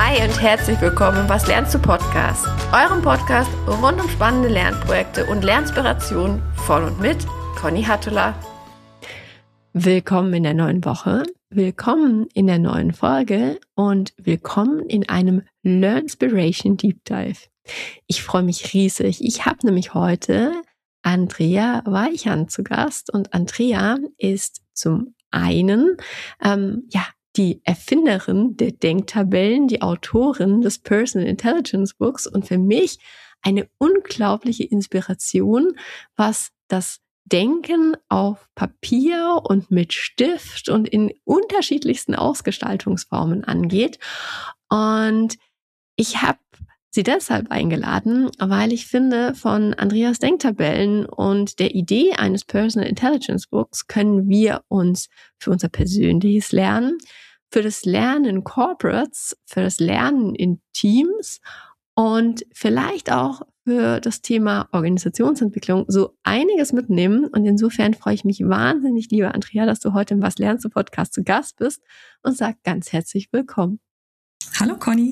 Hi und herzlich willkommen im Was lernst du Podcast, eurem Podcast rund um spannende Lernprojekte und Lernspirationen von und mit Conny Hattula. Willkommen in der neuen Woche, willkommen in der neuen Folge und willkommen in einem Learnspiration Deep Dive. Ich freue mich riesig. Ich habe nämlich heute Andrea Weichand zu Gast und Andrea ist zum einen die Erfinderin der Denktabellen, die Autorin des Personal Intelligence Books und für mich eine unglaubliche Inspiration, was das Denken auf Papier und mit Stift und in unterschiedlichsten Ausgestaltungsformen angeht. Und ich habe sie deshalb eingeladen, weil ich finde, von Andreas Denktabellen und der Idee eines Personal Intelligence Books können wir uns für unser persönliches Lernen, für das Lernen in Corporates, für das Lernen in Teams und vielleicht auch für das Thema Organisationsentwicklung so einiges mitnehmen. Und insofern freue ich mich wahnsinnig, liebe Andrea, dass du heute im Was lernst du Podcast zu Gast bist und sag ganz herzlich willkommen. Hallo Conny.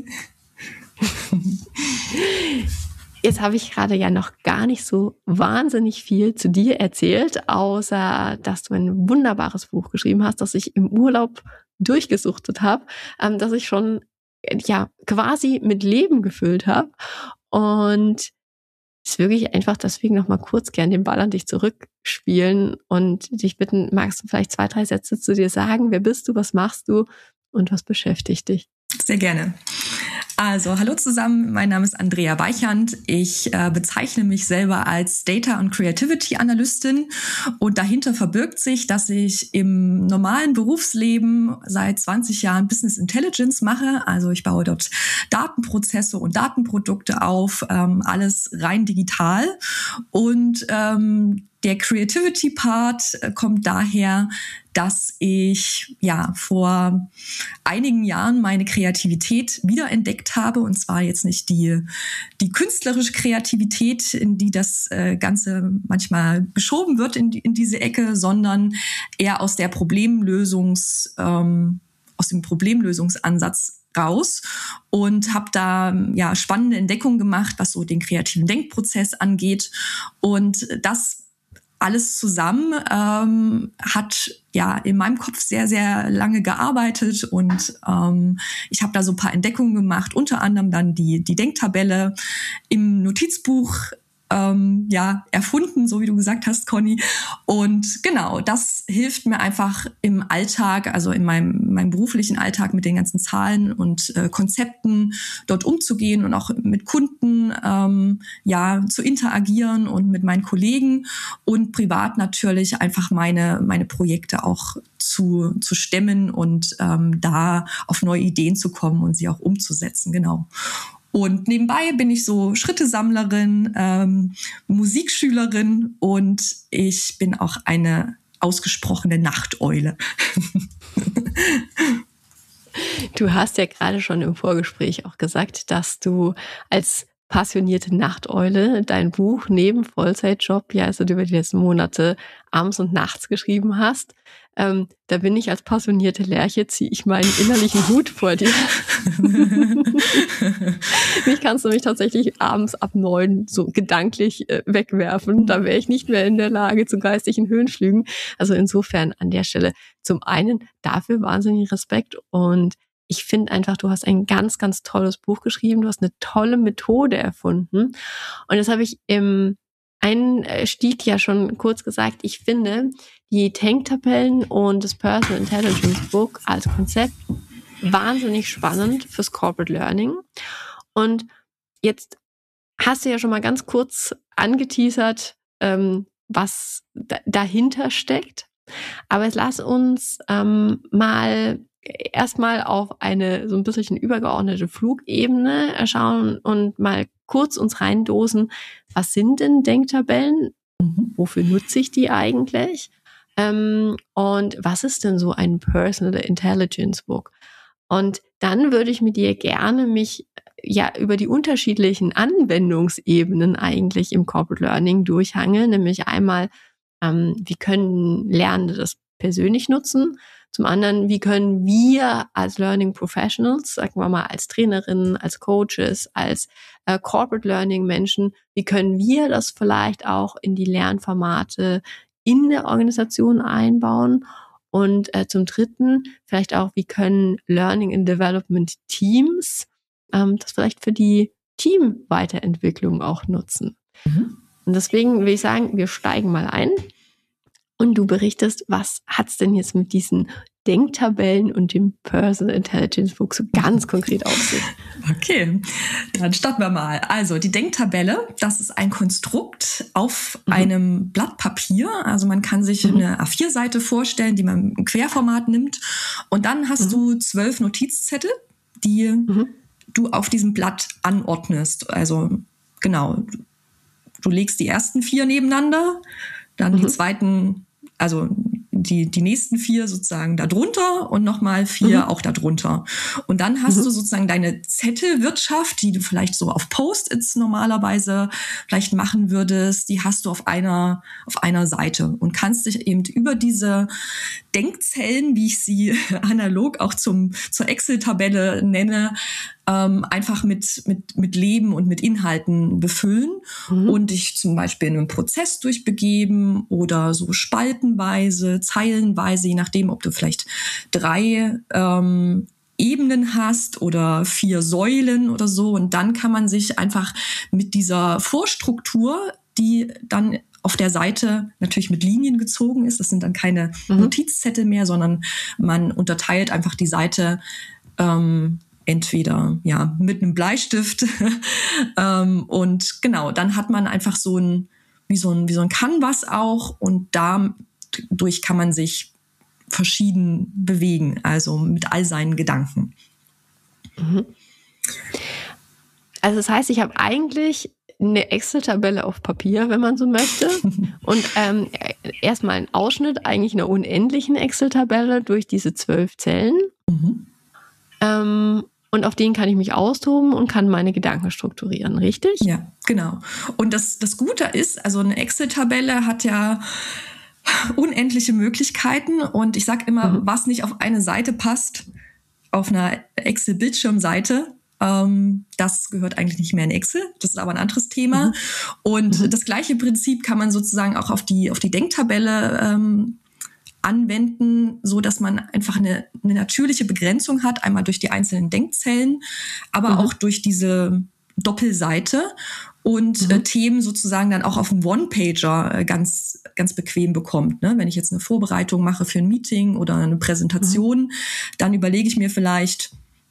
Jetzt habe ich gerade ja noch gar nicht so wahnsinnig viel zu dir erzählt, außer dass du ein wunderbares Buch geschrieben hast, das ich im Urlaub durchgesuchtet habe, das ich schon quasi mit Leben gefüllt habe. Und es ist wirklich einfach deswegen noch mal kurz gern den Ball an dich zurückspielen und dich bitten, magst du vielleicht 2, 3 Sätze zu dir sagen? Wer bist du, was machst du und was beschäftigt dich? Sehr gerne. Also, hallo zusammen, mein Name ist Andrea Weichand. Ich bezeichne mich selber als Data- und Creativity-Analystin und dahinter verbirgt sich, dass ich im normalen Berufsleben seit 20 Jahren Business Intelligence mache. Also ich baue dort Datenprozesse und Datenprodukte auf, alles rein digital und der Creativity-Part kommt daher, dass ich vor einigen Jahren meine Kreativität wiederentdeckt habe. Und zwar jetzt nicht die künstlerische Kreativität, in die das Ganze manchmal geschoben wird in diese Ecke, sondern eher aus dem Problemlösungsansatz raus und habe da spannende Entdeckungen gemacht, was so den kreativen Denkprozess angeht. Und das alles zusammen hat in meinem Kopf sehr, sehr lange gearbeitet und ich habe da so ein paar Entdeckungen gemacht, unter anderem dann die Denktabelle im Notizbuch erfunden, so wie du gesagt hast, Conny. Und genau, das hilft mir einfach im Alltag, also in meinem beruflichen Alltag mit den ganzen Zahlen und Konzepten dort umzugehen und auch mit Kunden zu interagieren und mit meinen Kollegen und privat natürlich einfach meine Projekte auch zu stemmen und da auf neue Ideen zu kommen und sie auch umzusetzen, genau. Und nebenbei bin ich so Schrittesammlerin, Musikschülerin und ich bin auch eine ausgesprochene Nachteule. Du hast ja gerade schon im Vorgespräch auch gesagt, dass du als passionierte Nachteule dein Buch neben Vollzeitjob, also über die letzten Monate abends und nachts geschrieben hast. Da bin ich als passionierte Lerche, ziehe ich meinen innerlichen Hut vor dir. Mich kannst du mich tatsächlich abends ab 9 so gedanklich wegwerfen. Da wäre ich nicht mehr in der Lage zu geistigen Höhenflügen. Also insofern an der Stelle zum einen dafür wahnsinnig Respekt und ich finde einfach, du hast ein ganz, ganz tolles Buch geschrieben. Du hast eine tolle Methode erfunden. Und das habe ich im Einstieg ja schon kurz gesagt. Ich finde die Denktabellen und das Personal Intelligence Book als Konzept wahnsinnig spannend fürs Corporate Learning. Und jetzt hast du ja schon mal ganz kurz angeteasert, was dahinter steckt. Aber jetzt lass uns mal erstmal auf eine so ein bisschen übergeordnete Flugebene schauen und mal kurz uns reindosen, was sind denn Denktabellen? Wofür nutze ich die eigentlich? Und was ist denn so ein Personal Intelligence Book? Und dann würde ich mit dir gerne mich über die unterschiedlichen Anwendungsebenen eigentlich im Corporate Learning durchhangeln, nämlich einmal, wie können Lernende das persönlich nutzen, Zum anderen, wie können wir als Learning Professionals, sagen wir mal als Trainerinnen, als Coaches, als Corporate Learning Menschen, wie können wir das vielleicht auch in die Lernformate in der Organisation einbauen? Und zum Dritten vielleicht auch, wie können Learning and Development Teams das vielleicht für die Teamweiterentwicklung auch nutzen? Und deswegen will ich sagen, wir steigen mal ein und du berichtest, was hat's denn jetzt mit diesen Denktabellen und dem Personal Intelligence Book so ganz konkret auf sich? Okay, dann starten wir mal. Also die Denktabelle, das ist ein Konstrukt auf einem Blatt Papier. Also man kann sich eine A4-Seite vorstellen, die man im Querformat nimmt. Und dann hast du 12 Notizzettel, die du auf diesem Blatt anordnest. Also genau, du legst die ersten 4 nebeneinander, dann die zweiten, also die nächsten 4 sozusagen da drunter und nochmal 4 auch da drunter. Und dann hast du sozusagen deine Zettelwirtschaft, die du vielleicht so auf Post-its normalerweise vielleicht machen würdest, die hast du auf einer Seite und kannst dich eben über diese Denkzellen, wie ich sie analog auch zur Excel-Tabelle nenne, einfach mit Leben und mit Inhalten befüllen und dich zum Beispiel in einen Prozess durchbegeben oder so spaltenweise, zeilenweise, je nachdem, ob du vielleicht 3 Ebenen hast oder 4 Säulen oder so. Und dann kann man sich einfach mit dieser Vorstruktur, die dann auf der Seite natürlich mit Linien gezogen ist, das sind dann keine Notizzettel mehr, sondern man unterteilt einfach die Seite entweder mit einem Bleistift und genau, dann hat man einfach wie so ein Canvas auch und dadurch kann man sich verschieden bewegen, also mit all seinen Gedanken. Also das heißt, ich habe eigentlich eine Excel-Tabelle auf Papier, wenn man so möchte. Und erstmal einen Ausschnitt eigentlich einer unendlichen Excel-Tabelle durch diese 12 Zellen. Und auf denen kann ich mich austoben und kann meine Gedanken strukturieren, richtig? Ja, genau. Und das Gute ist, also eine Excel-Tabelle hat ja unendliche Möglichkeiten. Und ich sage immer, was nicht auf eine Seite passt, auf einer Excel-Bildschirmseite, das gehört eigentlich nicht mehr in Excel. Das ist aber ein anderes Thema. Und das gleiche Prinzip kann man sozusagen auch auf die Denktabelle anwenden, so dass man einfach eine natürliche Begrenzung hat, einmal durch die einzelnen Denkzellen, aber auch durch diese Doppelseite und Themen sozusagen dann auch auf dem One-Pager ganz, ganz bequem bekommt. Ne? Wenn ich jetzt eine Vorbereitung mache für ein Meeting oder eine Präsentation, dann überlege ich mir vielleicht,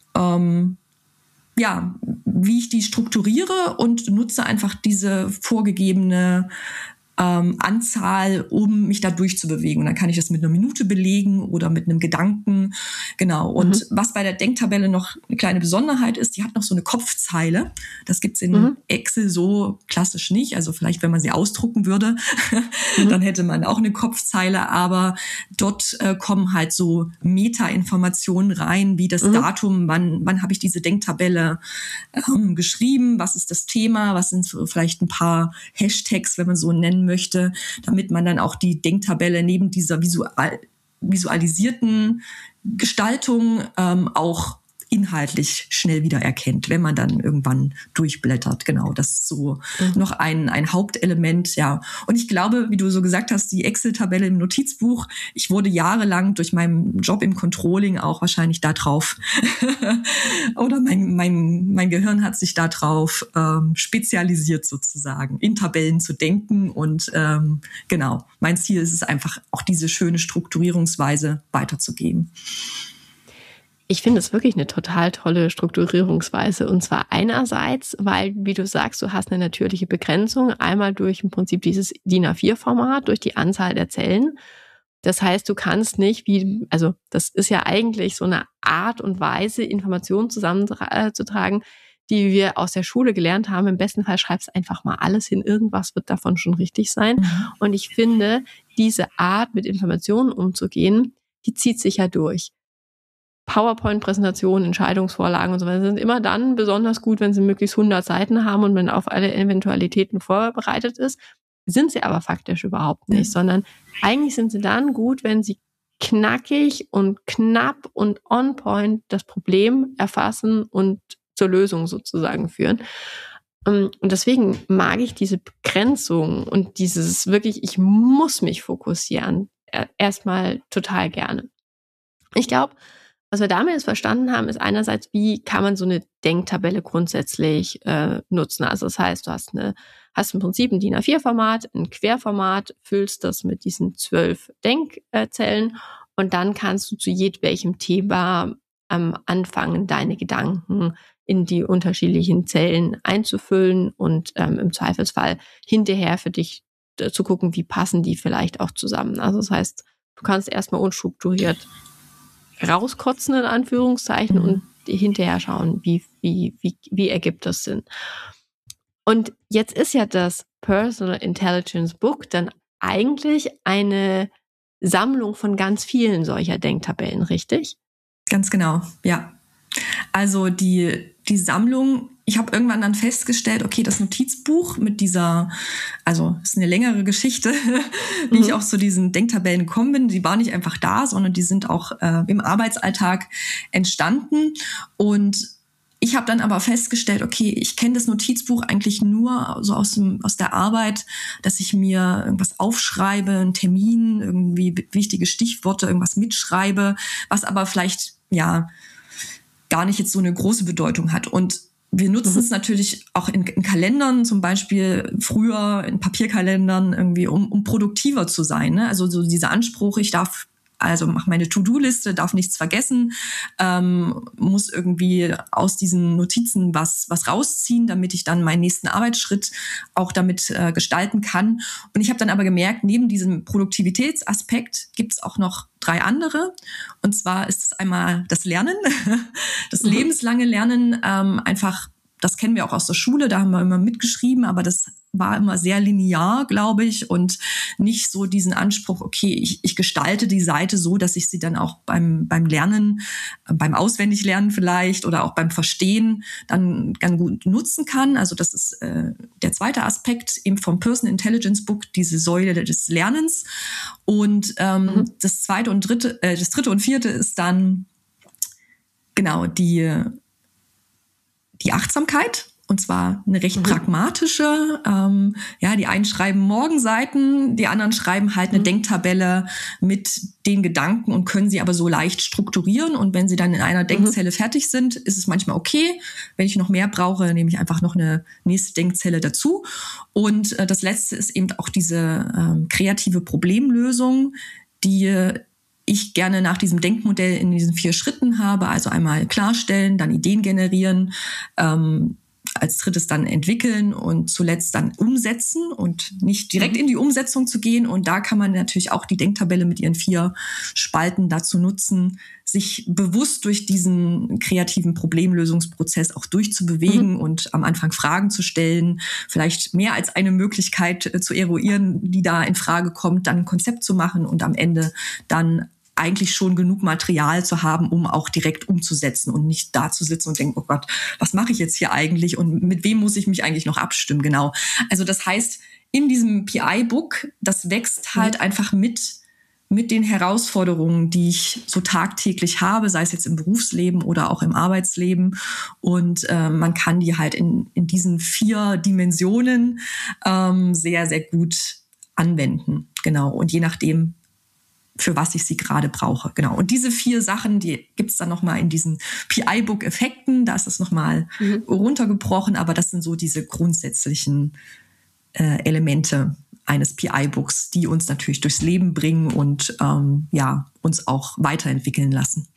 wie ich die strukturiere und nutze einfach diese vorgegebene Anzahl, um mich da durchzubewegen. Und dann kann ich das mit einer Minute belegen oder mit einem Gedanken. Genau. Und was bei der Denktabelle noch eine kleine Besonderheit ist, die hat noch so eine Kopfzeile. Das gibt's in Excel so klassisch nicht. Also vielleicht, wenn man sie ausdrucken würde, dann hätte man auch eine Kopfzeile. Aber dort kommen halt so Meta-Informationen rein, wie das Datum, wann habe ich diese Denktabelle geschrieben, was ist das Thema, was sind vielleicht ein paar Hashtags, wenn man so nennen möchte, damit man dann auch die Denktabelle neben dieser visualisierten Gestaltung auch inhaltlich schnell wieder erkennt, wenn man dann irgendwann durchblättert. Genau, das ist so noch ein Hauptelement, ja. Und ich glaube, wie du so gesagt hast, die Excel-Tabelle im Notizbuch, ich wurde jahrelang durch meinen Job im Controlling auch wahrscheinlich da drauf oder mein Gehirn hat sich da drauf spezialisiert sozusagen, in Tabellen zu denken und genau, mein Ziel ist es einfach, auch diese schöne Strukturierungsweise weiterzugeben. Ich finde es wirklich eine total tolle Strukturierungsweise. Und zwar einerseits, weil, wie du sagst, du hast eine natürliche Begrenzung. Einmal durch im Prinzip dieses DIN A4-Format, durch die Anzahl der Zellen. Das heißt, du kannst nicht, also das ist ja eigentlich so eine Art und Weise, Informationen zusammenzutragen, die wir aus der Schule gelernt haben. Im besten Fall schreibst einfach mal alles hin. Irgendwas wird davon schon richtig sein. Und ich finde, diese Art, mit Informationen umzugehen, die zieht sich ja durch. PowerPoint-Präsentationen, Entscheidungsvorlagen und so weiter sind immer dann besonders gut, wenn sie möglichst 100 Seiten haben und man auf alle Eventualitäten vorbereitet ist. Sind sie aber faktisch überhaupt nicht, sondern eigentlich sind sie dann gut, wenn sie knackig und knapp und on point das Problem erfassen und zur Lösung sozusagen führen. Und deswegen mag ich diese Begrenzung und dieses wirklich, ich muss mich fokussieren, erstmal total gerne. Ich glaube, was wir damit jetzt verstanden haben, ist einerseits, wie kann man so eine Denktabelle grundsätzlich nutzen. Also das heißt, du hast im Prinzip ein DIN A4-Format, ein Querformat, füllst das mit diesen 12 Denkzellen und dann kannst du zu jedwelchem Thema anfangen, deine Gedanken in die unterschiedlichen Zellen einzufüllen und im Zweifelsfall hinterher für dich zu gucken, wie passen die vielleicht auch zusammen. Also das heißt, du kannst erstmal unstrukturiert rauskotzen in Anführungszeichen und hinterher schauen, wie ergibt das Sinn. Und jetzt ist ja das Personal Intelligence Book dann eigentlich eine Sammlung von ganz vielen solcher Denktabellen, richtig? Ganz genau, ja. Also die Sammlung, ich habe irgendwann dann festgestellt, okay, das Notizbuch mit dieser, also es ist eine längere Geschichte, wie ich auch zu diesen Denktabellen gekommen bin. Die waren nicht einfach da, sondern die sind auch im Arbeitsalltag entstanden. Und ich habe dann aber festgestellt, okay, ich kenne das Notizbuch eigentlich nur so aus der Arbeit, dass ich mir irgendwas aufschreibe, einen Termin, irgendwie wichtige Stichworte, irgendwas mitschreibe, was aber vielleicht, ja, gar nicht jetzt so eine große Bedeutung hat. Und wir nutzen es natürlich auch in Kalendern, zum Beispiel früher in Papierkalendern irgendwie, um produktiver zu sein. Ne? Also so dieser Anspruch, ich darf, also mache meine To-Do-Liste, darf nichts vergessen, muss irgendwie aus diesen Notizen was rausziehen, damit ich dann meinen nächsten Arbeitsschritt auch damit gestalten kann. Und ich habe dann aber gemerkt, neben diesem Produktivitätsaspekt gibt es auch noch 3 andere. Und zwar ist es einmal das Lernen, das lebenslange Lernen, einfach, das kennen wir auch aus der Schule, da haben wir immer mitgeschrieben, aber das war immer sehr linear, glaube ich, und nicht so diesen Anspruch, okay, ich gestalte die Seite so, dass ich sie dann auch beim Lernen, beim Auswendiglernen vielleicht oder auch beim Verstehen dann ganz gut nutzen kann. Also das ist der zweite Aspekt eben vom Personal Intelligence Book, diese Säule des Lernens. Und das dritte und vierte ist dann genau die Achtsamkeit. Und zwar eine recht pragmatische. Die einen schreiben Morgenseiten, die anderen schreiben halt eine Denktabelle mit den Gedanken und können sie aber so leicht strukturieren. Und wenn sie dann in einer Denkzelle fertig sind, ist es manchmal okay. Wenn ich noch mehr brauche, nehme ich einfach noch eine nächste Denkzelle dazu. Und das letzte ist eben auch diese kreative Problemlösung, die ich gerne nach diesem Denkmodell in diesen 4 Schritten habe. Also einmal klarstellen, dann Ideen generieren, als drittes dann entwickeln und zuletzt dann umsetzen und nicht direkt in die Umsetzung zu gehen. Und da kann man natürlich auch die Denktabelle mit ihren 4 Spalten dazu nutzen, sich bewusst durch diesen kreativen Problemlösungsprozess auch durchzubewegen und am Anfang Fragen zu stellen, vielleicht mehr als eine Möglichkeit zu eruieren, die da in Frage kommt, dann ein Konzept zu machen und am Ende dann eigentlich schon genug Material zu haben, um auch direkt umzusetzen und nicht da zu sitzen und denken, oh Gott, was mache ich jetzt hier eigentlich und mit wem muss ich mich eigentlich noch abstimmen? Genau. Also das heißt, in diesem PI-Book, das wächst halt einfach mit den Herausforderungen, die ich so tagtäglich habe, sei es jetzt im Berufsleben oder auch im Arbeitsleben. Und man kann die halt in diesen 4 Dimensionen sehr, sehr gut anwenden. Genau. Und je nachdem, für was ich sie gerade brauche. Genau. Und diese 4 Sachen, die gibt's dann nochmal in diesen PI-Book-Effekten. Da ist das nochmal runtergebrochen, aber das sind so diese grundsätzlichen Elemente eines PI-Books, die uns natürlich durchs Leben bringen und uns auch weiterentwickeln lassen.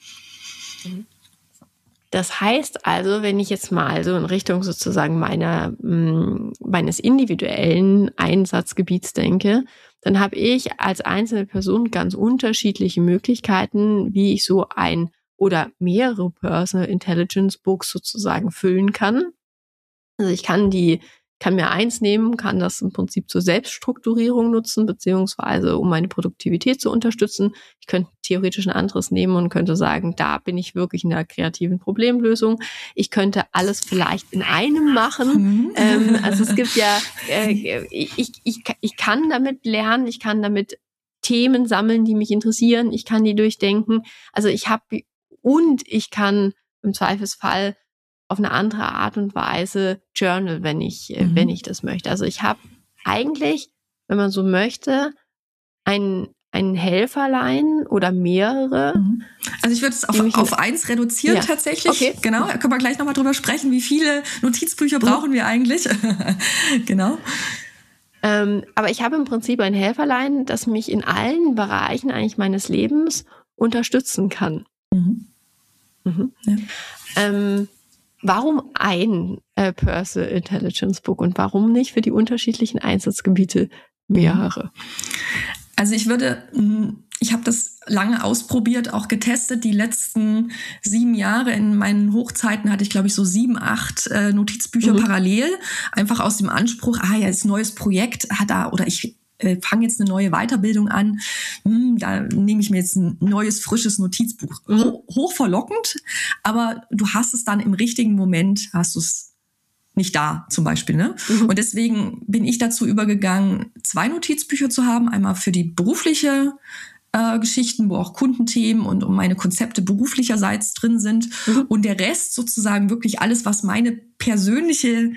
Das heißt also, wenn ich jetzt mal so in Richtung sozusagen meines individuellen Einsatzgebiets denke, dann habe ich als einzelne Person ganz unterschiedliche Möglichkeiten, wie ich so ein oder mehrere Personal Intelligence Books sozusagen füllen kann. Also ich kann mir eins nehmen, kann das im Prinzip zur Selbststrukturierung nutzen, beziehungsweise um meine Produktivität zu unterstützen. Ich könnte theoretisch ein anderes nehmen und könnte sagen, da bin ich wirklich in der kreativen Problemlösung. Ich könnte alles vielleicht in einem machen. Also es gibt ja, ich kann damit lernen, ich kann damit Themen sammeln, die mich interessieren. Ich kann die durchdenken. Also ich kann im Zweifelsfall auf eine andere Art und Weise Journal, wenn ich das möchte. Also ich habe eigentlich, wenn man so möchte, ein Helferlein oder mehrere. Also ich würde es auf eins reduzieren tatsächlich. Okay. Genau, da können wir gleich nochmal drüber sprechen, wie viele Notizbücher brauchen wir eigentlich. Genau. Aber ich habe im Prinzip ein Helferlein, das mich in allen Bereichen eigentlich meines Lebens unterstützen kann. Ja. Warum ein Personal Intelligence Book und warum nicht für die unterschiedlichen Einsatzgebiete mehrere? Also ich habe das lange ausprobiert, auch getestet. Die letzten 7 Jahre in meinen Hochzeiten hatte ich, glaube ich, so 7, 8 Notizbücher parallel. Einfach aus dem Anspruch, jetzt neues Projekt, oder ich fange jetzt eine neue Weiterbildung an. Da nehme ich mir jetzt ein neues, frisches Notizbuch. Hochverlockend, aber du hast es dann im richtigen Moment, hast du es nicht da zum Beispiel. Ne? Und deswegen bin ich dazu übergegangen, 2 Notizbücher zu haben. Einmal für die berufliche Geschichten, wo auch Kundenthemen und meine Konzepte beruflicherseits drin sind. Und der Rest sozusagen wirklich alles, was meinen persönlichen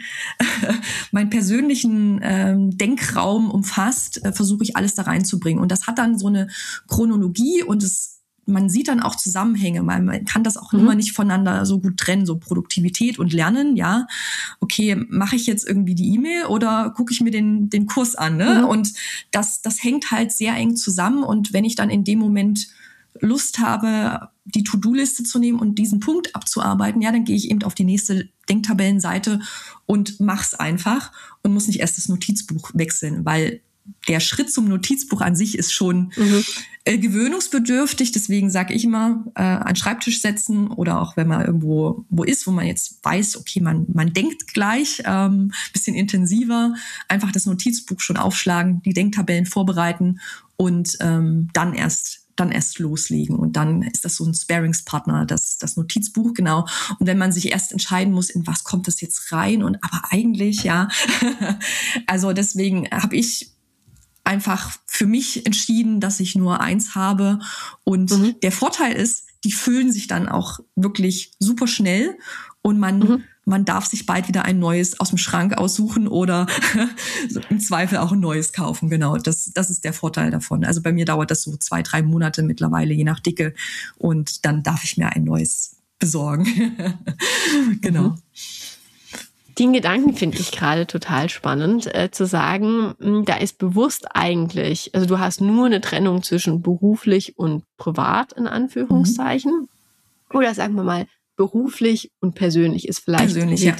Denkraum umfasst, versuche ich alles da reinzubringen. Und das hat dann so eine Chronologie und man sieht dann auch Zusammenhänge. Man kann das auch immer nicht voneinander so gut trennen, so Produktivität und Lernen. Ja, okay, mache ich jetzt irgendwie die E-Mail oder gucke ich mir den Kurs an? Ne? Und das hängt halt sehr eng zusammen. Und wenn ich dann in dem Moment Lust habe, die To-Do-Liste zu nehmen und diesen Punkt abzuarbeiten, ja, dann gehe ich eben auf die nächste Denktabellenseite und mach's einfach und muss nicht erst das Notizbuch wechseln, weil der Schritt zum Notizbuch an sich ist schon gewöhnungsbedürftig. Deswegen sage ich immer, an den Schreibtisch setzen oder auch wenn man irgendwo ist, wo man jetzt weiß, okay, man denkt gleich, bisschen intensiver, einfach das Notizbuch schon aufschlagen, die Denktabellen vorbereiten und dann erst loslegen. Und dann ist das so ein Sparingspartner, das Notizbuch, genau. Und wenn man sich erst entscheiden muss, in was kommt das jetzt rein aber eigentlich, ja, also deswegen habe ich einfach für mich entschieden, dass ich nur 1 habe. Und der Vorteil ist, die füllen sich dann auch wirklich super schnell und man darf sich bald wieder ein neues aus dem Schrank aussuchen oder im Zweifel auch ein neues kaufen. Genau, das ist der Vorteil davon. Also bei mir dauert das so 2, 3 Monate mittlerweile, je nach Dicke. Und dann darf ich mir ein neues besorgen. Genau. Den Gedanken finde ich gerade total spannend, zu sagen, da ist bewusst eigentlich, also du hast nur eine Trennung zwischen beruflich und privat in Anführungszeichen, oder sagen wir mal beruflich und persönlich ist vielleicht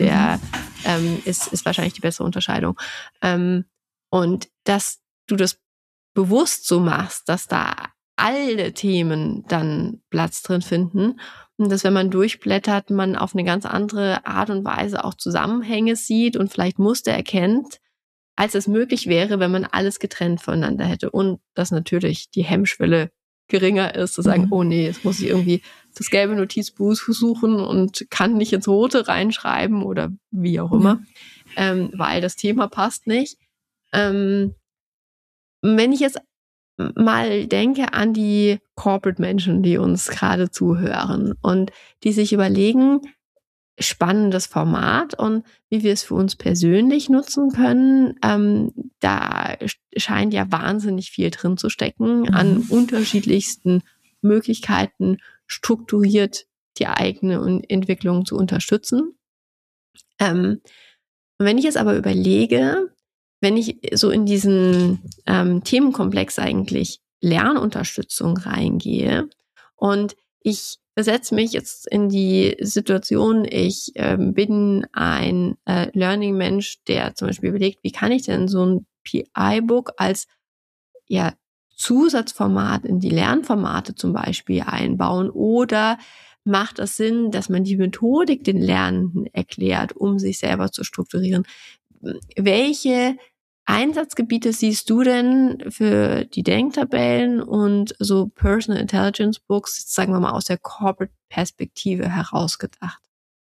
ist wahrscheinlich die bessere Unterscheidung. Und dass du das bewusst so machst, dass da alle Themen dann Platz drin finden und dass, wenn man durchblättert, man auf eine ganz andere Art und Weise auch Zusammenhänge sieht und vielleicht Muster erkennt, als es möglich wäre, wenn man alles getrennt voneinander hätte. Und dass natürlich die Hemmschwelle geringer ist, zu sagen, oh nee, jetzt muss ich irgendwie das gelbe Notizbuch suchen und kann nicht ins rote reinschreiben oder wie auch immer, weil das Thema passt nicht. Wenn ich jetzt mal denke an die Corporate-Menschen, die uns gerade zuhören und die sich überlegen, spannendes Format und wie wir es für uns persönlich nutzen können, da scheint ja wahnsinnig viel drin zu stecken, an unterschiedlichsten Möglichkeiten strukturiert die eigene Entwicklung zu unterstützen. Wenn ich jetzt aber überlege, wenn ich so in diesen Themenkomplex eigentlich Lernunterstützung reingehe und ich versetze mich jetzt in die Situation, ich bin ein Learning-Mensch, der zum Beispiel überlegt, wie kann ich denn so ein PI-Book als Zusatzformat in die Lernformate zum Beispiel einbauen, oder macht es Sinn, dass man die Methodik den Lernenden erklärt, um sich selber zu strukturieren? Welche Einsatzgebiete siehst du denn für die Denktabellen und so Personal Intelligence Books, sagen wir mal aus der Corporate-Perspektive herausgedacht?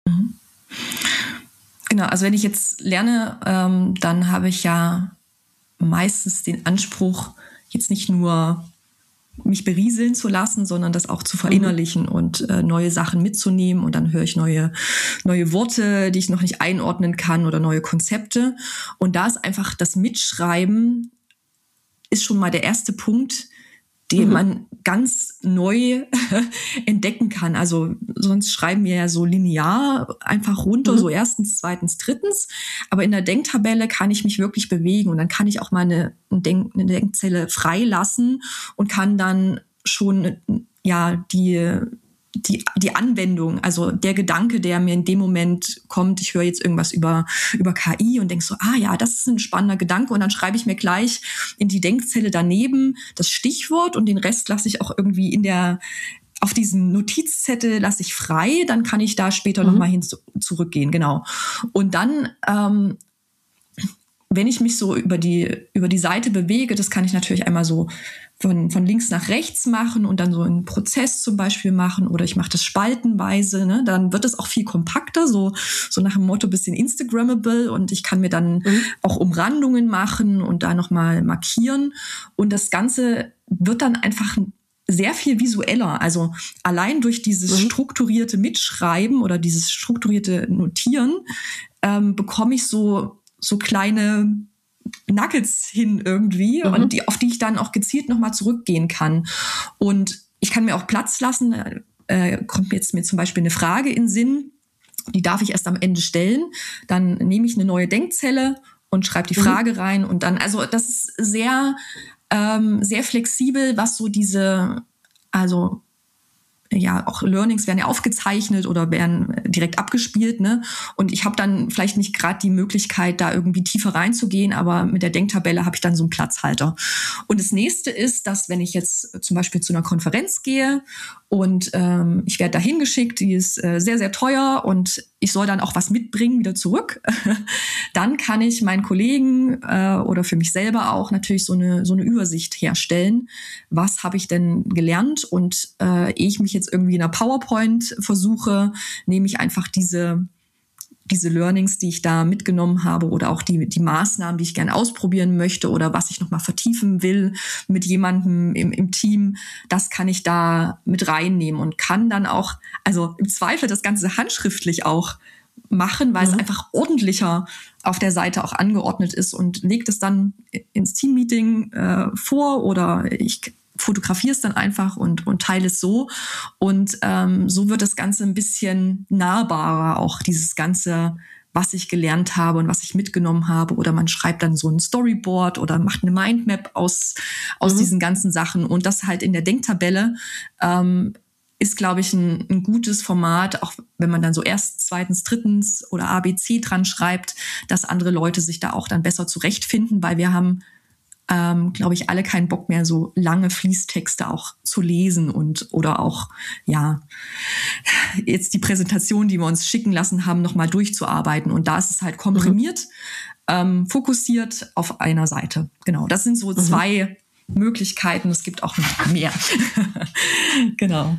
Genau, also wenn ich jetzt lerne, dann habe ich ja meistens den Anspruch, jetzt nicht nur mich berieseln zu lassen, sondern das auch zu verinnerlichen und neue Sachen mitzunehmen. Und dann höre ich neue Worte, die ich noch nicht einordnen kann oder neue Konzepte. Und da ist einfach das Mitschreiben ist schon mal der erste Punkt, den man ganz neu entdecken kann. Also sonst schreiben wir ja so linear einfach runter, so erstens, zweitens, drittens. Aber in der Denktabelle kann ich mich wirklich bewegen und dann kann ich auch mal eine Denkzelle freilassen und kann dann schon die Anwendung, also der Gedanke, der mir in dem Moment kommt, ich höre jetzt irgendwas über KI und denk so, das ist ein spannender Gedanke und dann schreibe ich mir gleich in die Denkzelle daneben das Stichwort und den Rest lasse ich auch irgendwie auf diesen Notizzettel lasse ich frei, dann kann ich da später nochmal zurückgehen, genau. Und dann, wenn ich mich so über die Seite bewege, das kann ich natürlich einmal so von links nach rechts machen und dann so einen Prozess zum Beispiel machen oder ich mache das spaltenweise, ne? Dann wird es auch viel kompakter, so nach dem Motto bisschen Instagrammable und ich kann mir dann auch Umrandungen machen und da nochmal markieren und das Ganze wird dann einfach sehr viel visueller. Also allein durch dieses strukturierte Mitschreiben oder dieses strukturierte Notieren bekomme ich so kleine Nuggets hin irgendwie und auf die ich dann auch gezielt nochmal zurückgehen kann. Und ich kann mir auch Platz lassen, kommt jetzt mir zum Beispiel eine Frage in den Sinn, die darf ich erst am Ende stellen. Dann nehme ich eine neue Denkzelle und schreibe die Frage rein und dann, also das ist sehr, sehr flexibel, was so auch Learnings werden ja aufgezeichnet oder werden direkt abgespielt, ne? Und ich habe dann vielleicht nicht gerade die Möglichkeit, da irgendwie tiefer reinzugehen, aber mit der Denktabelle habe ich dann so einen Platzhalter. Und das nächste ist, dass wenn ich jetzt zum Beispiel zu einer Konferenz gehe und ich werde da hingeschickt, die ist sehr, sehr teuer und ich soll dann auch was mitbringen, wieder zurück, dann kann ich meinen Kollegen oder für mich selber auch natürlich so eine Übersicht herstellen. Was habe ich denn gelernt? Und ehe ich mich jetzt irgendwie in einer PowerPoint versuche, nehme ich einfach diese Learnings, die ich da mitgenommen habe oder auch die Maßnahmen, die ich gerne ausprobieren möchte oder was ich nochmal vertiefen will mit jemandem im Team, das kann ich da mit reinnehmen und kann dann auch, also im Zweifel das Ganze handschriftlich auch machen, weil es einfach ordentlicher auf der Seite auch angeordnet ist und legt es dann ins Teammeeting vor oder ich fotografiere es dann einfach und teile es so. Und so wird das Ganze ein bisschen nahbarer, auch dieses Ganze, was ich gelernt habe und was ich mitgenommen habe. Oder man schreibt dann so ein Storyboard oder macht eine Mindmap aus diesen ganzen Sachen. Und das halt in der Denktabelle ist, glaube ich, ein gutes Format, auch wenn man dann so erst, zweitens, drittens oder ABC dran schreibt, dass andere Leute sich da auch dann besser zurechtfinden, weil wir haben glaube ich, alle keinen Bock mehr, so lange Fließtexte auch zu lesen oder auch, jetzt die Präsentation, die wir uns schicken lassen haben, nochmal durchzuarbeiten. Und da ist es halt komprimiert, fokussiert auf einer Seite. Genau, das sind so zwei Möglichkeiten. Es gibt auch noch mehr. Genau.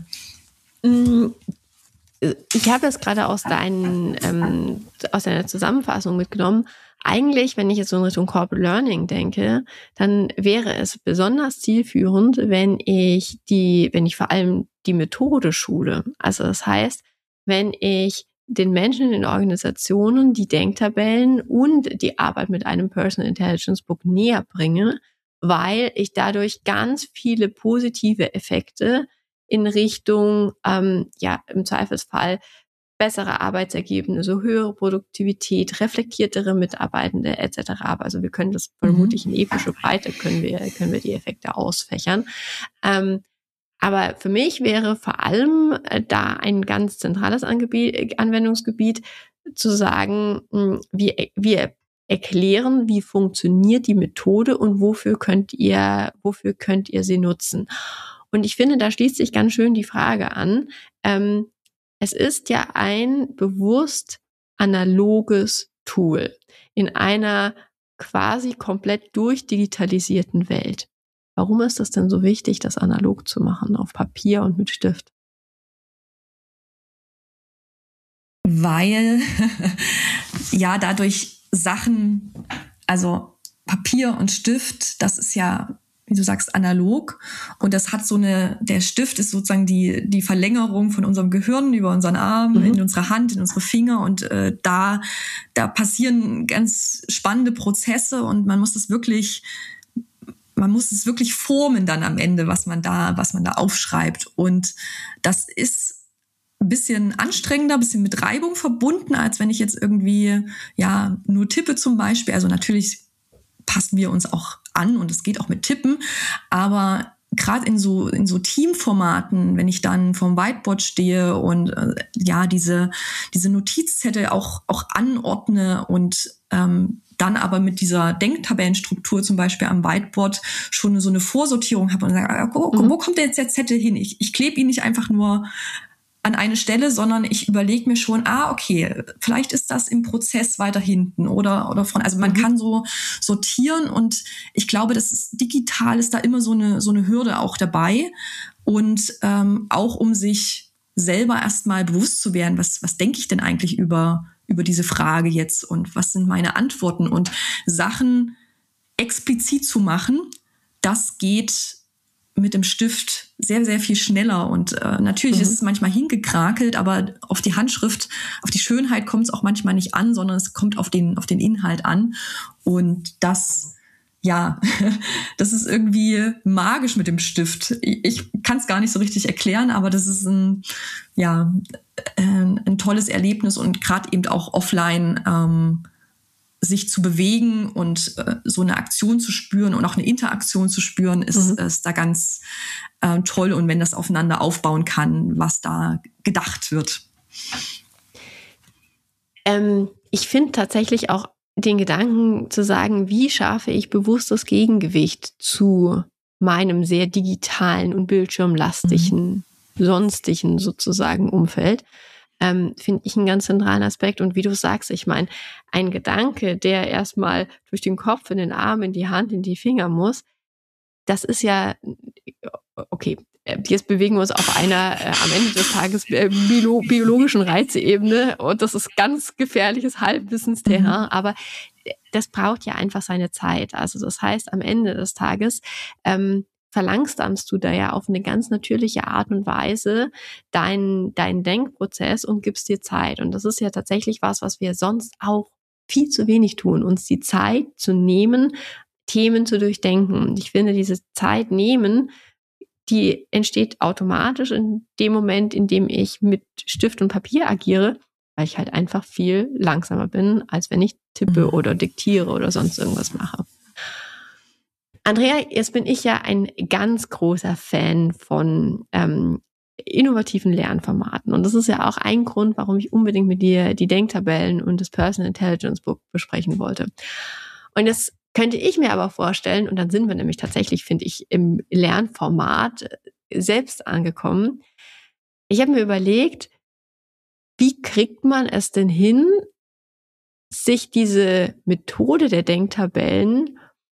Ich habe das gerade aus deiner Zusammenfassung mitgenommen. Eigentlich, wenn ich jetzt so in Richtung Corporate Learning denke, dann wäre es besonders zielführend, wenn ich vor allem die Methode schule. Also das heißt, wenn ich den Menschen in den Organisationen die Denktabellen und die Arbeit mit einem Personal Intelligence Book näher bringe, weil ich dadurch ganz viele positive Effekte in Richtung, im Zweifelsfall bessere Arbeitsergebnisse, höhere Produktivität, reflektiertere Mitarbeitende etc. Also wir können das vermutlich in epische Breite, können wir die Effekte ausfächern. Aber für mich wäre vor allem da ein ganz zentrales Anwendungsgebiet zu sagen, wir erklären, wie funktioniert die Methode und wofür könnt ihr sie nutzen. Und ich finde, da schließt sich ganz schön die Frage an. Es ist ja ein bewusst analoges Tool in einer quasi komplett durchdigitalisierten Welt. Warum ist das denn so wichtig, das analog zu machen, auf Papier und mit Stift? Weil dadurch Sachen, also Papier und Stift, das ist ja wie du sagst, analog. Und das hat der Stift ist sozusagen die Verlängerung von unserem Gehirn über unseren Arm, in unsere Hand, in unsere Finger. Und da passieren ganz spannende Prozesse und man muss es wirklich formen dann am Ende, was man da aufschreibt. Und das ist ein bisschen anstrengender, ein bisschen mit Reibung verbunden, als wenn ich jetzt irgendwie nur tippe zum Beispiel. Also natürlich passen wir uns auch an und es geht auch mit Tippen, aber gerade in so Teamformaten, wenn ich dann vorm Whiteboard stehe und diese Notizzettel auch anordne und dann aber mit dieser Denktabellenstruktur zum Beispiel am Whiteboard schon so eine Vorsortierung habe und sage, wo kommt denn jetzt der Zettel hin? Ich klebe ihn nicht einfach nur an eine Stelle, sondern ich überlege mir schon, okay, vielleicht ist das im Prozess weiter hinten oder vorne. Also man kann so sortieren und ich glaube, digital ist da immer so eine Hürde auch dabei und auch um sich selber erstmal bewusst zu werden, was denke ich denn eigentlich über diese Frage jetzt und was sind meine Antworten und Sachen explizit zu machen, das geht mit dem Stift sehr, sehr viel schneller und natürlich ist es manchmal hingekrakelt, aber auf die Handschrift, auf die Schönheit kommt es auch manchmal nicht an, sondern es kommt auf den Inhalt an und das ist irgendwie magisch mit dem Stift. Ich kann es gar nicht so richtig erklären, aber das ist ein tolles Erlebnis und gerade eben auch offline sich zu bewegen und so eine Aktion zu spüren und auch eine Interaktion zu spüren, ist da ganz toll. Und wenn das aufeinander aufbauen kann, was da gedacht wird. Ich finde tatsächlich auch den Gedanken zu sagen, wie schaffe ich bewusstes Gegengewicht zu meinem sehr digitalen und bildschirmlastigen, sonstigen sozusagen Umfeld, finde ich einen ganz zentralen Aspekt. Und wie du sagst, ich meine, ein Gedanke, der erstmal durch den Kopf, in den Arm, in die Hand, in die Finger muss, das ist ja, okay, jetzt bewegen wir uns auf einer am Ende des Tages biologischen Reizebene und das ist ganz gefährliches Halbwissensterrain, aber das braucht ja einfach seine Zeit. Also das heißt, am Ende des Tages verlangsamst du da ja auf eine ganz natürliche Art und Weise deinen Denkprozess und gibst dir Zeit. Und das ist ja tatsächlich was wir sonst auch viel zu wenig tun, uns die Zeit zu nehmen, Themen zu durchdenken. Und ich finde, diese Zeit nehmen, die entsteht automatisch in dem Moment, in dem ich mit Stift und Papier agiere, weil ich halt einfach viel langsamer bin, als wenn ich tippe oder diktiere oder sonst irgendwas mache. Andrea, jetzt bin ich ja ein ganz großer Fan von innovativen Lernformaten. Und das ist ja auch ein Grund, warum ich unbedingt mit dir die Denktabellen und das Personal Intelligence Book besprechen wollte. Und jetzt könnte ich mir aber vorstellen, und dann sind wir nämlich tatsächlich, finde ich, im Lernformat selbst angekommen. Ich habe mir überlegt, wie kriegt man es denn hin, sich diese Methode der Denktabellen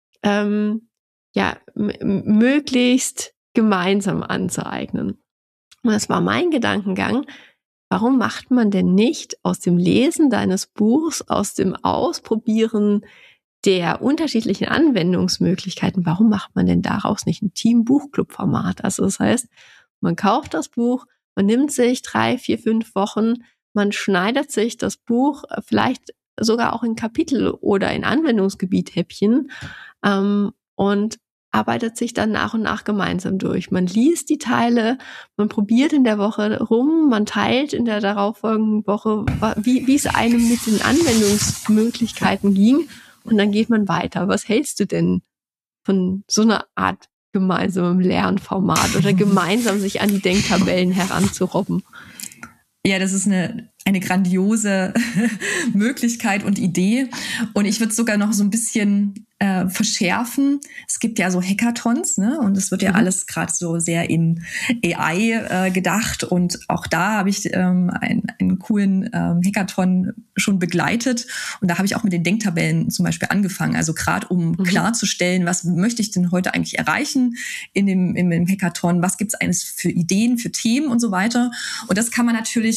möglichst gemeinsam anzueignen. Und das war mein Gedankengang, warum macht man denn nicht aus dem Lesen deines Buchs, aus dem Ausprobieren der unterschiedlichen Anwendungsmöglichkeiten, warum macht man denn daraus nicht ein Team-Buchclub-Format? Also das heißt, man kauft das Buch, man nimmt sich 3, 4, 5 Wochen, man schneidet sich das Buch vielleicht sogar auch in Kapitel oder in Anwendungsgebiet-Häppchen und arbeitet sich dann nach und nach gemeinsam durch. Man liest die Teile, man probiert in der Woche rum, man teilt in der darauffolgenden Woche, wie es einem mit den Anwendungsmöglichkeiten ging und dann geht man weiter. Was hältst du denn von so einer Art gemeinsamem Lernformat oder gemeinsam sich an die Denktabellen heranzurobben? Ja, das ist eine grandiose Möglichkeit und Idee. Und ich würde es sogar noch so ein bisschen verschärfen. Es gibt ja so Hackathons, ne? Und es wird ja alles gerade so sehr in AI gedacht. Und auch da habe ich einen coolen Hackathon schon begleitet. Und da habe ich auch mit den Denktabellen zum Beispiel angefangen. Also gerade um klarzustellen, was möchte ich denn heute eigentlich erreichen in dem Hackathon? Was gibt es eigentlich für Ideen, für Themen und so weiter? Und das kann man natürlich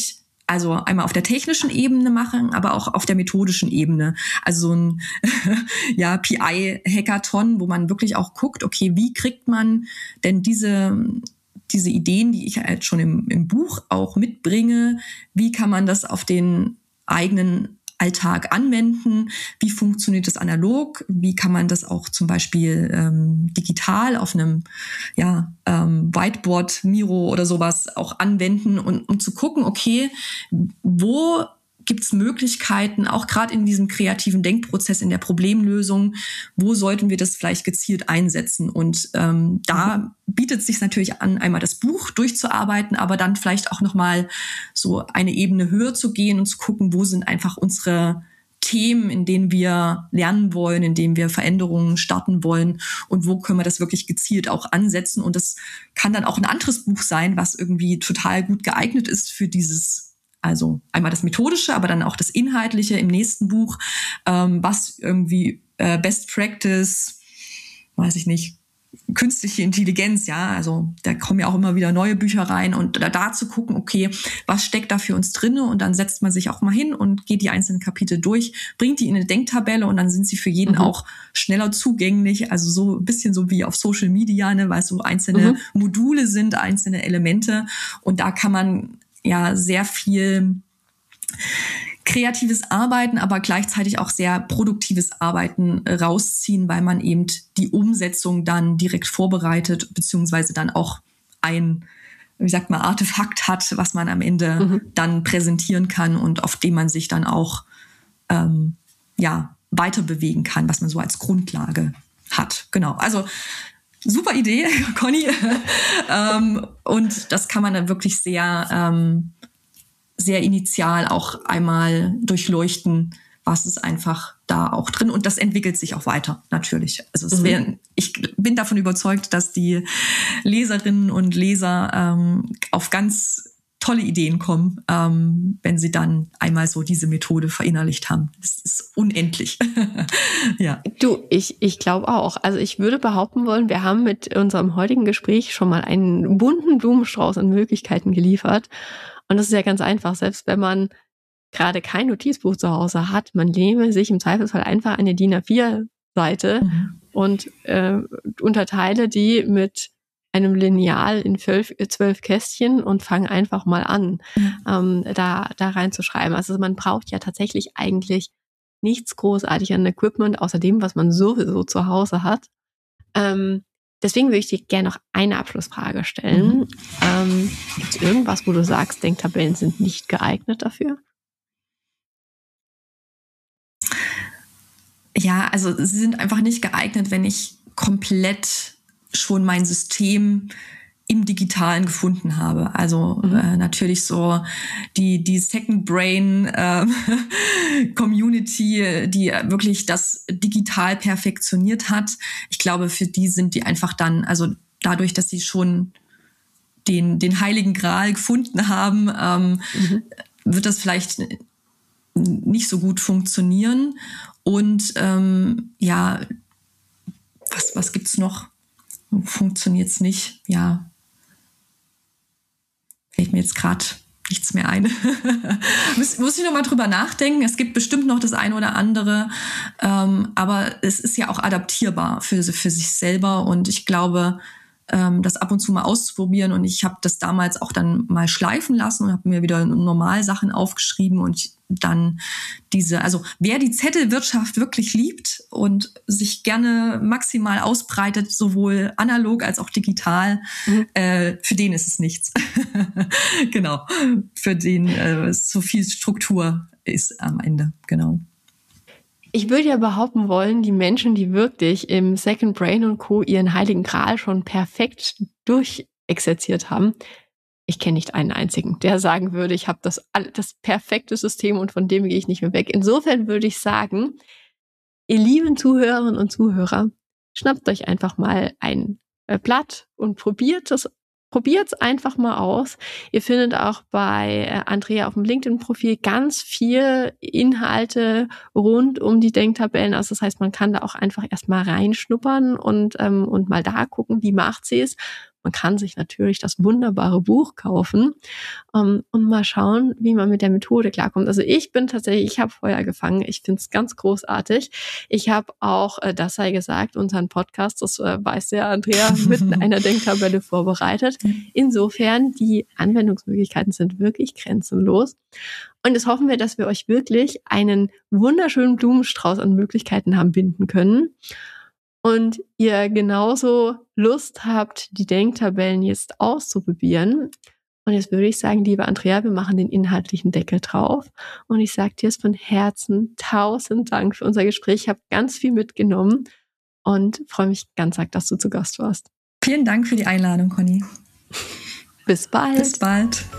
also einmal auf der technischen Ebene machen, aber auch auf der methodischen Ebene. Also so ein PI-Hackathon, wo man wirklich auch guckt, okay, wie kriegt man denn diese Ideen, die ich halt schon im Buch auch mitbringe, wie kann man das auf den eigenen Alltag anwenden? Wie funktioniert das analog? Wie kann man das auch zum Beispiel digital auf einem Whiteboard, Miro oder sowas auch anwenden und um zu gucken, okay, wo gibt es Möglichkeiten, auch gerade in diesem kreativen Denkprozess, in der Problemlösung, wo sollten wir das vielleicht gezielt einsetzen? Und da bietet es sich natürlich an, einmal das Buch durchzuarbeiten, aber dann vielleicht auch nochmal so eine Ebene höher zu gehen und zu gucken, wo sind einfach unsere Themen, in denen wir lernen wollen, in denen wir Veränderungen starten wollen und wo können wir das wirklich gezielt auch ansetzen. Und das kann dann auch ein anderes Buch sein, was irgendwie total gut geeignet ist für dieses, also einmal das Methodische, aber dann auch das Inhaltliche im nächsten Buch, was irgendwie Best Practice, weiß ich nicht, künstliche Intelligenz, ja, also da kommen ja auch immer wieder neue Bücher rein und da zu gucken, okay, was steckt da für uns drinne und dann setzt man sich auch mal hin und geht die einzelnen Kapitel durch, bringt die in eine Denktabelle und dann sind sie für jeden auch schneller zugänglich, also so ein bisschen so wie auf Social Media, ne, weil es so einzelne Module sind, einzelne Elemente und da kann man ja sehr viel kreatives Arbeiten, aber gleichzeitig auch sehr produktives Arbeiten rausziehen, weil man eben die Umsetzung dann direkt vorbereitet, beziehungsweise dann auch ein, Artefakt hat, was man am Ende dann präsentieren kann und auf dem man sich dann auch weiter bewegen kann, was man so als Grundlage hat. Genau, also super Idee, Conny. Und das kann man dann wirklich sehr initial auch einmal durchleuchten, was ist einfach da auch drin. Und das entwickelt sich auch weiter, natürlich. Also ich bin davon überzeugt, dass die Leserinnen und Leser auf ganz tolle Ideen kommen, wenn sie dann einmal so diese Methode verinnerlicht haben. Das ist unendlich. Ja. Du, ich glaube auch. Also ich würde behaupten wollen, wir haben mit unserem heutigen Gespräch schon mal einen bunten Blumenstrauß an Möglichkeiten geliefert. Und das ist ja ganz einfach. Selbst wenn man gerade kein Notizbuch zu Hause hat, man nehme sich im Zweifelsfall einfach eine DIN A4-Seite und unterteile die mit einem Lineal in 12 Kästchen und fange einfach mal an, da reinzuschreiben. Also man braucht ja tatsächlich eigentlich nichts großartig an Equipment, außer dem, was man sowieso zu Hause hat. Deswegen würde ich dir gerne noch eine Abschlussfrage stellen. Gibt es irgendwas, wo du sagst, Denktabellen sind nicht geeignet dafür? Ja, also sie sind einfach nicht geeignet, wenn ich komplett schon mein System im Digitalen gefunden habe. Also natürlich so die Second Brain Community, die wirklich das digital perfektioniert hat. Ich glaube, für die sind die einfach dann, also dadurch, dass sie schon den Heiligen Gral gefunden haben, wird das vielleicht nicht so gut funktionieren. Und was gibt's noch? Funktioniert's nicht? Ja, fällt mir jetzt gerade nichts mehr ein. Muss ich noch mal drüber nachdenken. Es gibt bestimmt noch das eine oder andere, aber es ist ja auch adaptierbar für sich selber und ich glaube, das ab und zu mal auszuprobieren und ich habe das damals auch dann mal schleifen lassen und habe mir wieder normal Sachen aufgeschrieben und dann also wer die Zettelwirtschaft wirklich liebt und sich gerne maximal ausbreitet, sowohl analog als auch digital, für den ist es nichts. Genau, für den so viel Struktur ist am Ende, genau. Ich würde ja behaupten wollen, die Menschen, die wirklich im Second Brain und Co. ihren Heiligen Gral schon perfekt durchexerziert haben, ich kenne nicht einen einzigen, der sagen würde, ich habe das perfekte System und von dem gehe ich nicht mehr weg. Insofern würde ich sagen, ihr lieben Zuhörerinnen und Zuhörer, schnappt euch einfach mal ein Blatt und probiert's einfach mal aus. Ihr findet auch bei Andrea auf dem LinkedIn-Profil ganz viel Inhalte rund um die Denktabellen. Also das heißt, man kann da auch einfach erstmal reinschnuppern und mal da gucken, wie macht sie es. Man kann sich natürlich das wunderbare Buch kaufen und mal schauen, wie man mit der Methode klarkommt. Also ich habe Feuer gefangen. Ich finde es ganz großartig. Ich habe auch, das sei gesagt, unseren Podcast, das weiß der Andrea, mit einer Denktabelle vorbereitet. Insofern, die Anwendungsmöglichkeiten sind wirklich grenzenlos. Und jetzt hoffen wir, dass wir euch wirklich einen wunderschönen Blumenstrauß an Möglichkeiten haben binden können. Und ihr genauso Lust habt, die Denktabellen jetzt auszuprobieren. Und jetzt würde ich sagen, liebe Andrea, wir machen den inhaltlichen Deckel drauf. Und ich sage dir es von Herzen 1000 Dank für unser Gespräch. Ich habe ganz viel mitgenommen und freue mich ganz arg, dass du zu Gast warst. Vielen Dank für die Einladung, Conny. Bis bald. Bis bald.